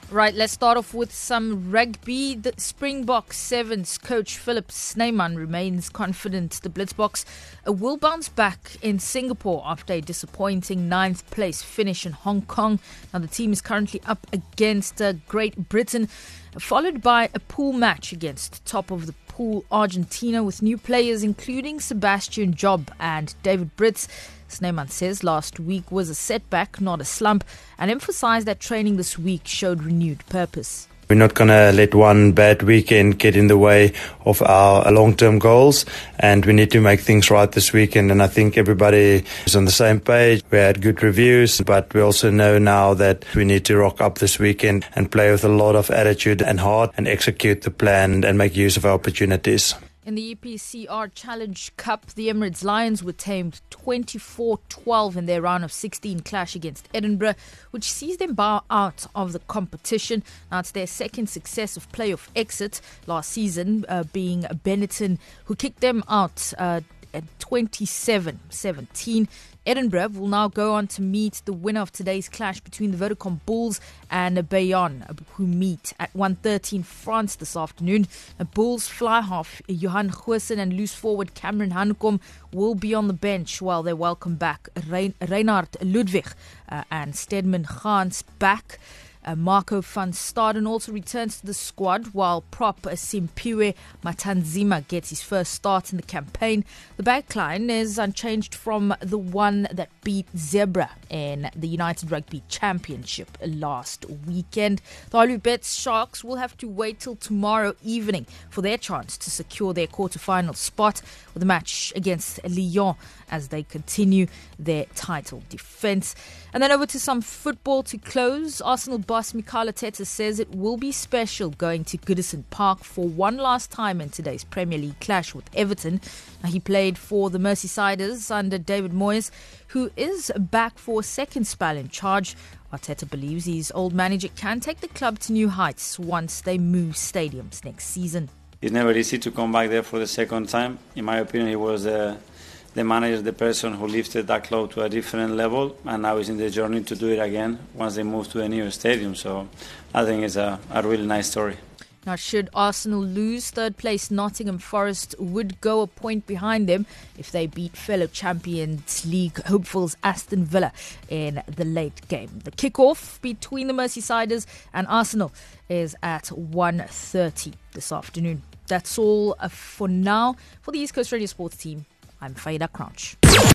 Right, let's start off with some rugby. The Springbok Sevens coach Philip Snyman remains confident the Blitzboks will bounce back in Singapore after a disappointing 9th place finish in Hong Kong. Now, the team is currently up against Great Britain, followed by a pool match against top of the pool Argentina with new players including Sebastian Job and David Brits. Snyman says last week was a setback, not a slump, and emphasized that training this week showed renewed purpose. We're not going to let one bad weekend get in the way of our long-term goals, and we need to make things right this weekend, and I think everybody is on the same page. We had good reviews, but we also know now that we need to rock up this weekend and play with a lot of attitude and heart and execute the plan and make use of our opportunities. In the EPCR Challenge Cup, the Emirates Lions were tamed 24-12 in their round of 16 clash against Edinburgh, which sees them bow out of the competition. Now, it's their second successive playoff exit, last season being Benetton, who kicked them out at 27-17. Edinburgh will now go on to meet the winner of today's clash between the Vodacom Bulls and Bayonne, who meet at 1:30 in France this afternoon. Bulls fly half Johan Goosen and loose forward Cameron Hanekom will be on the bench while they welcome back Reinhard Ludwig and Stedman Gans back. Marco van Staden also returns to the squad while prop Simpiwe Matanzima gets his first start in the campaign. The backline is unchanged from the one that beat Zebra in the United Rugby Championship last weekend. The Alubets Sharks will have to wait till tomorrow evening for their chance to secure their quarterfinal spot with a match against Lyon as they continue their title defence. And then over to some football to close. Arsenal boss Mikel Arteta says it will be special going to Goodison Park for one last time in today's Premier League clash with Everton. Now, he played for the Merseysiders under David Moyes, who is back for a second spell in charge. Arteta believes his old manager can take the club to new heights once they move stadiums next season. It's never easy to come back there for the second time. In my opinion, he was the manager, the person who lifted that club to a different level, and now he's in the journey to do it again once they move to a new stadium. So I think it's a really nice story. Now, should Arsenal lose, third place Nottingham Forest would go a point behind them if they beat fellow Champions League hopefuls Aston Villa in the late game. The kickoff between the Merseysiders and Arsenal is at 1:30 this afternoon. That's all for now. For the East Coast Radio Sports team, I'm Faida Crouch.